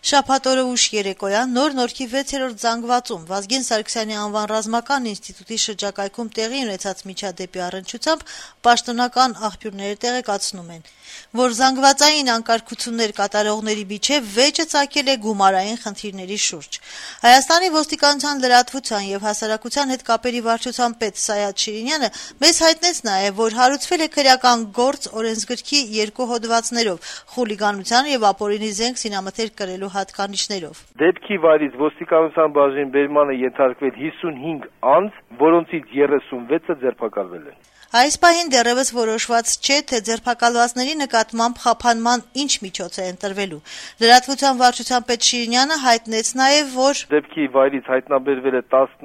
Շաբաթ օրը ուշ երեկոյան Նոր Նորքի 6-րդ զանգվածում Վազգեն Սարգսյանի անվան ռազմական ինստիտուտի շրջակայքում տեղի ունեցած միջադեպի առնչությամբ պաշտոնական աղբյուրները տեղեկացնում են, որ զանգվածային անկարգություններ կատարողների միջև վեճը ծագել է գումարային խնդիրների շուրջ։ Հայաստանի ոստիկանության լրատվության եւ հասարակության հետ կապերի վարչության պետ Սայաթ Շիրինյանը մեզ հայտնեց նաեւ, որ հարուցվել է քրեական գործ օրենսգրքի 2 հոդվածներով՝ խուլիգանության եւ ապօրինի զենք զինամթերք կրելու հատկանիշներով։ Դեպքի վայրից ոստիկանության բաժին բերմանը ենթարկվել 55 անձ, որոնցից 36-ը ձերբակալվել են։ Այս պահին դեռևս որոշված չէ, թե ձերբակալվածների նկատմամբ խափանման ինչ միջոց է ընտրվելու։ Լրատվության վարչության պետ Շիրինյանը հայտնեց նաև, որ դեպքի վայրից հայտնաբերվել է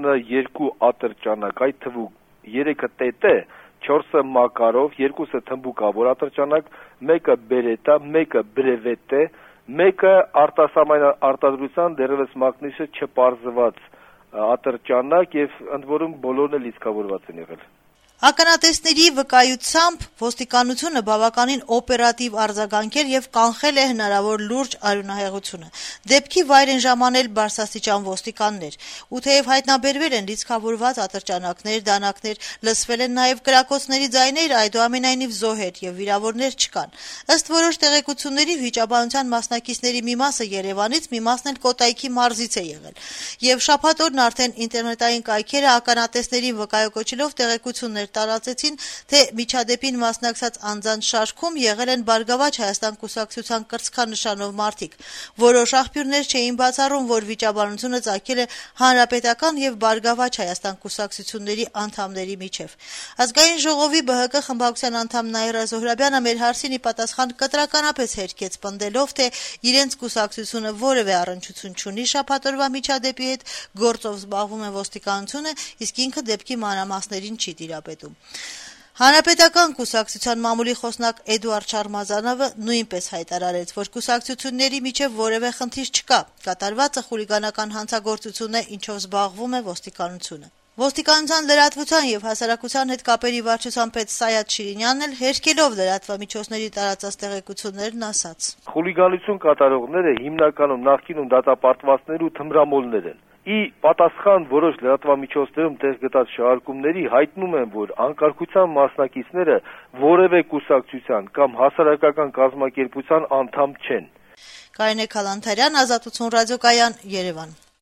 12 ատրճանակ, այդ թվում 3-ը տետե, 4-ը մակարով, 2-ը թմբուկավոր ատրճանակ, 1-ը բերետա, 1-ը բրևետ է, 1-ը արտասահման արտադրության դեռևս մակնիշը չպարզված ատրճանակ եւ ընդ որում բոլորն էլ լիցքավորված են եղել։ Ականատեսների վկայությամբ ոստիկանությունը բավականին օպերատիվ արձագանքել եւ կանխել է հնարավոր լուրջ արյունահեղությունը։ Դեպքի վայր են ժամանել բարձրաստիճան ոստիկաններ, ու թեև հայտնաբերվել են լիցքավորված ատրճանակներ, դանակներ, լսվել են նաեւ կրակոցների ձայներ, այդուամենայնիվ զոհեր եւ վիրավորներ չկան։ Ըստ որոշ տեղեկությունների վիճաբանության մասնակիցների մի մասը Երևանից, մի մասն էլ Կոտայքի մարզից է եղել։ Եվ շաբաթ օրն արդեն ինտերնետային կայքերը ականատեսներին վկայակոչելով տեղեկություններ տարածեցին, թե միջադեպին մասնակցած անձանց շարքում եղել են Բարգավաճ Հայաստան կուսակցության կրծքանշանով մարդիկ։ Որոշ աղբյուրներ չէին բացառում, որ վիճաբանությունը ծագել է Հանրապետական եւ Բարգավաճ Հայաստան կուսակցությունների անդամների միջև։ Ազգային ժողովի ԲՀԿ խմբակցության անդամ Նաիրա Զոհրաբյանը մեր հարցին ի պատասխան կտրականապես հերքեց պնդելով, թե իրենց կուսակցությունը որևէ առնչություն չունի շաբաթօրվա միջադեպի հետ, գործով զբաղվում է ոստիկանությունը, իսկ ինքը դեպքի մանրամասներին չի տիրապետում։ Հանրապետական կուսակցության մամուլի խոսնակ Էդուարդ Շարմազանովը նույնպես հայտարարեց, որ կուսակցությունների միջև որևէ խնդիր չկա, կատարվածը խուլիգանական հանցագործություն է, ինչով զբաղվում է ոստիկանությունը։ Ոստիկանության լրատվության եւ հասարակության հետ կապերի վարչության պետ Սայաթ Շիրինյանն էլ հերքելով լրատվամիջոցների տարածած տեղեկություններն ասաց. Խուլիգանություն կատարողները հիմնականում նախկինում դատապարտվածներ ու թմրամոլներ են։ Ի պատասխան որոշ լրատվամիջոցներում տեղ գտած շահարկումների հայտնում են, որ անկարգության մասնակիցները որևէ կուսակցության կամ հասարակական կազմակերպության անդամ չեն։ Կարինե Քալանթարյան, Ազատություն ռադիոկայան, Երևան։